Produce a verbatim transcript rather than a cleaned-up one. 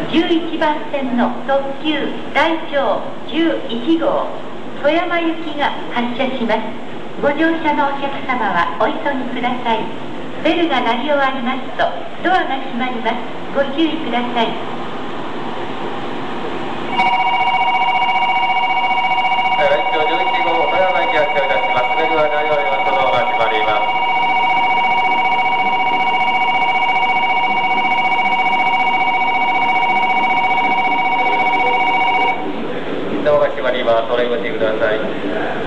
じゅういちばん線の特急大長じゅういち号富山行きが発車します。ご乗車のお客様はお急ぎください。ベルが鳴り終わりますとドアが閉まります。ご注意ください。 列車じゅういち号富山行き発車いたします。ベルが鳴り終わりますとドアが閉まります。ドアが閉まります。お出口ください。